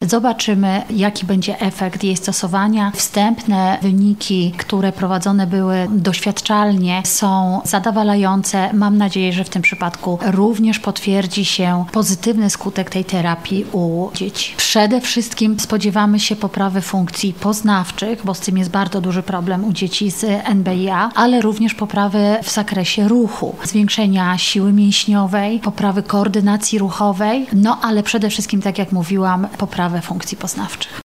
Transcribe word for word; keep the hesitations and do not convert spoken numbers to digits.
Zobaczymy, jaki będzie efekt jej stosowania. Wstępne wyniki, które prowadzone były doświadczalnie, są zadowalające. Mam nadzieję, że w tym przypadku również potwierdzi się pozytywny skutek tej terapii u dzieci. Przede wszystkim spodziewamy się poprawy funkcji poznawczych, bo z tym jest bardzo duży problem u dzieci z N B I A, ale również poprawy w zakresie ruchu, zwiększenia siły mięśniowej, poprawy koordynacji ruchowej, no ale przede wszystkim, tak jak mówiłam, poprawy funkcji poznawczych.